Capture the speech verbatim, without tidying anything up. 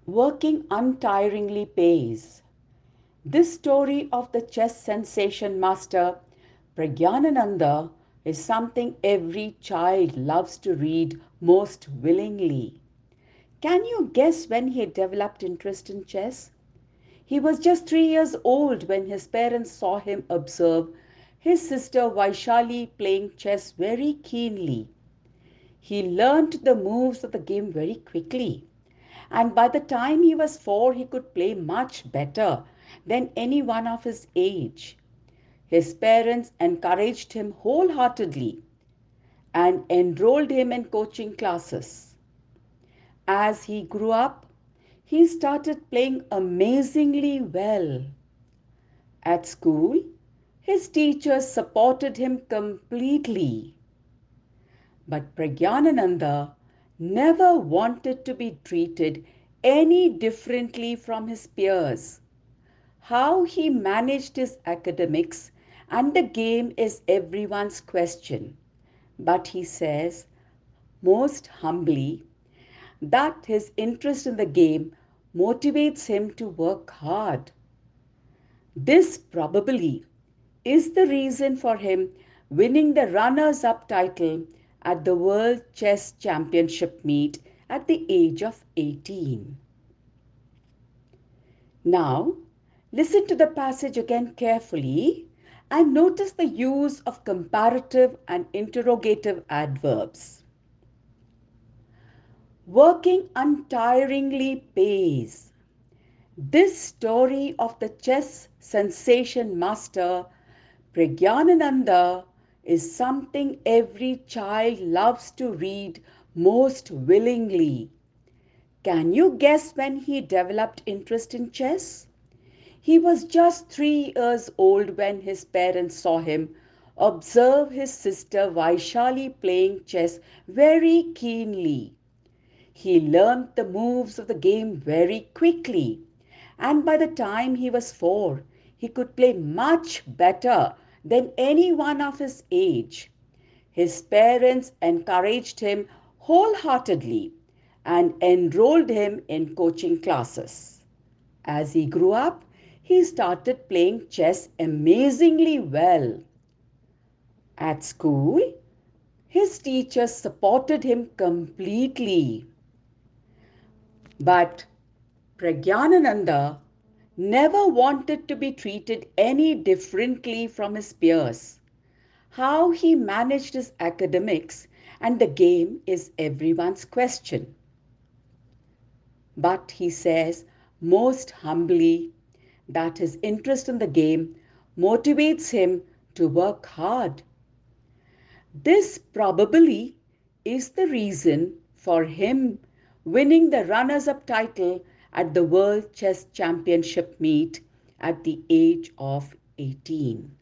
Working untiringly pays. This story of the chess sensation master Pragyanananda is something every child loves to read most willingly. Can you guess when he developed interest in chess? He was just three years old when his parents saw him observe his sister Vaishali playing chess very keenly. He learned the moves of the game very quickly, and by the time he was four, he could play much better than anyone of his age. His parents encouraged him wholeheartedly and enrolled him in coaching classes. As he grew up, he started playing amazingly well. At school, his teachers supported him completely. But Pragyanananda never wanted to be treated any differently from his peers. How he managed his academics and the game is everyone's question. But he says, most humbly, that his interest in the game motivates him to work hard. This probably is the reason for him winning the runners up title at the World Chess Championship meet at the age of eighteen. Now, listen to the passage again carefully and notice the use of comparative and interrogative adverbs. Working untiringly pays. This story of the chess sensation master Pragyanananda is something every child loves to read most willingly. Can you guess when he developed interest in chess? He was just three years old when his parents saw him observe his sister Vaishali playing chess very keenly. He learned the moves of the game very quickly, and by the time he was four, he could play much better than anyone of his age. His parents encouraged him wholeheartedly and enrolled him in coaching classes. As he grew up, he started playing chess amazingly well. At school, his teachers supported him completely. But Pragyanananda never wanted to be treated any differently from his peers. How he managed his academics and the game is everyone's question. But he says most humbly that his interest in the game motivates him to work hard. This probably is the reason for him winning the runners up title at the World Chess Championship meet at the age of eighteen.